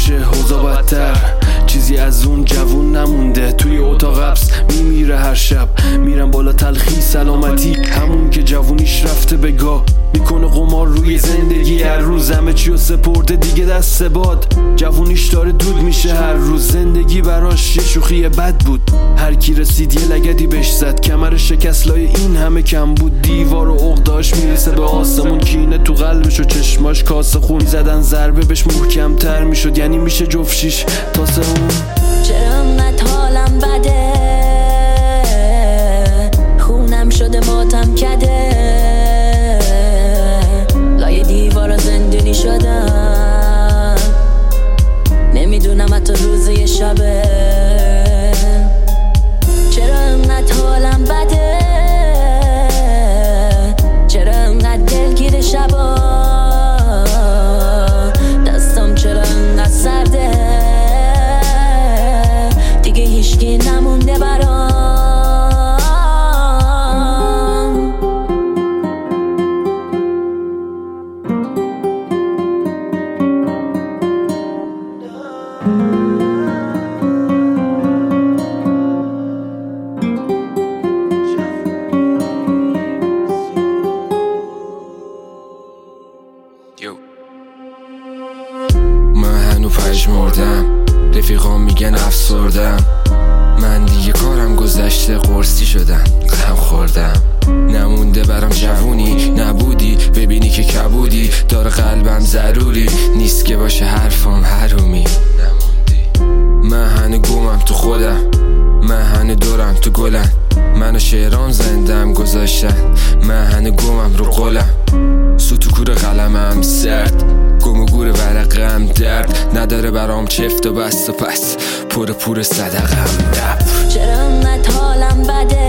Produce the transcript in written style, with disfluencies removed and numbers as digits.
میشه اوضاع بدتر. چیزی از اون جوون نمونده، توی اتاق حبس میمیره هر شب. میرم بالا تلخی سلامتی، همون که جوونیش رفته به گاه. میکنه قمار روی زندگی، هر روز همه چیو سپرده دیگه دست باد. جوونیش داره دود میشه هر روز، زندگی براش یه شوخی بد بود. هر کی رسید یه لگدی بهش زد، کمر شکست لای این همه کم بود. دیوار و عقده‌اش میرسه به آسمون، کینه تو قلبش و چشماش کاسه خون. زدن ضربه بهش محکم‌تر میشد، یعنی میشه جفت شیش تاسه اون. چرا انقدر حالم بده، خونم شده ماتم کده، لای دیوار زندونی شدم، نمیدونم حتی روز یه شبه. چرا انقدر حالم بده، چرا انقدر دلگیر شبا، دستم چرا انقدر سرده، دیگه هیچکی نمونده برام. من هنو پژمردم، رفیقام میگن افسردم، من دیگه کارم گذشته، قرصی شدم، غم خوردم. نمونده برام جوونی، نبودی ببینی که کبودی، داره قلبم ضروری نیست که باشه حرفم حرومی. نموندی من هنو گمم تو خودم، من هنو دورم تو گلم، منو شعران زندم گذاشتن، من هنو گمم رو قلم. سوتو کور قلمم سرد، گم و گور ورقم درد، نداره برام چفت و بست و پس، پر صدقم دب. چرا انقدر حالم بده،